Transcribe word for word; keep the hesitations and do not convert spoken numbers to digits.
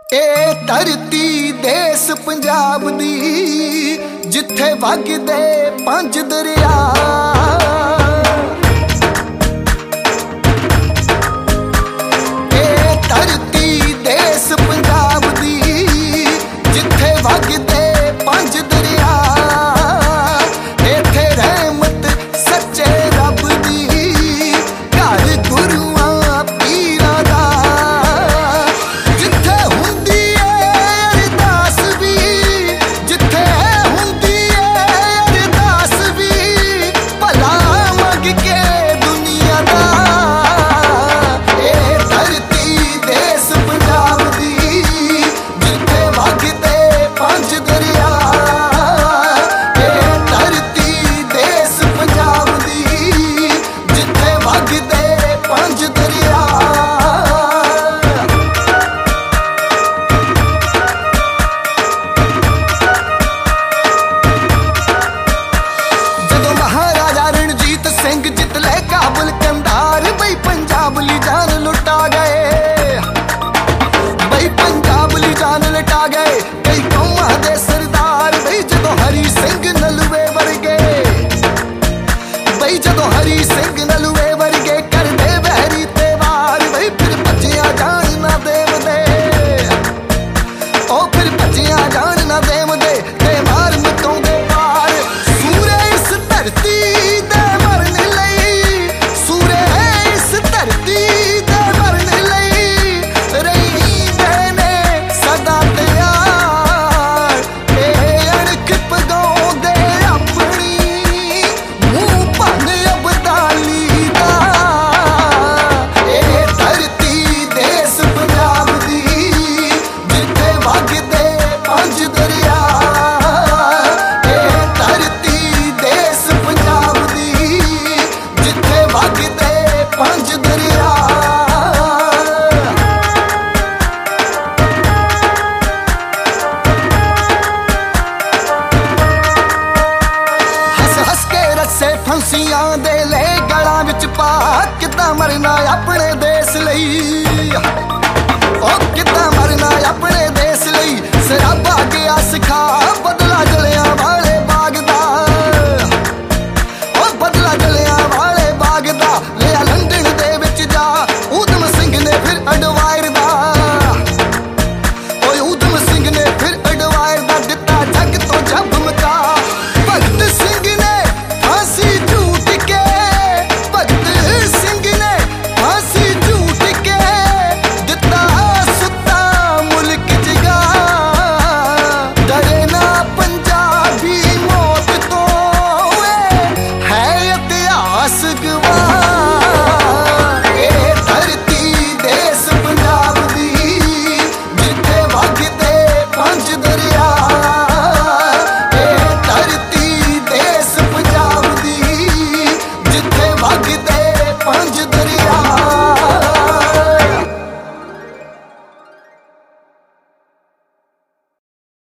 ए धरती देश पंजाब दी जिथे वगदे पंज दरिया। ए धरती देश पंजाब दी जिथे वगदे पंज दरिया। इथे रहमत सच्चे रब दी घर गुरुआं पीरां दा। जिथे हुंदी है अरदास भी जिथे हुंदी है अरदास भी भला मंग के दुनिया दा। ए धरती देश पंजाब दी जिथे वगदे पंज दरिया। ए धरती देश पंजाब दी जिथे वगदे पंज दरिया। जदों महाराजा रणजीत सिंह जित ले काबुल कंधार बई पंजाब ली जान लुटा गए। बई पंजाब ली जान लुटा गए कई कौमां दे सरदार। बई जदों हरी सिंह नलूए वर्गे बई जदों हरी सिंह नलूए वर्गे कर दे वहरी ते वार। बई फिर भजिया जान ना देवदे ओ फिर भजिया जान ना देवदे ते मार मचाउंदे पार। सूरे इस धरती दे मरन लई सूरे इस धरती दे मरन लई रहिंदे ने सदा तैयार। ए अणख पगाउंदे अपनी मूंह भन अबदाली दा। ए धरती देश पंजाब दी जिथे वगदे पंज दरिया। ए धरती देश पंजाब दी जिथे वगदे पंज दरिया। हस हस के रस्से फंसियां दे ले गलां विच पा किदां मरना अपने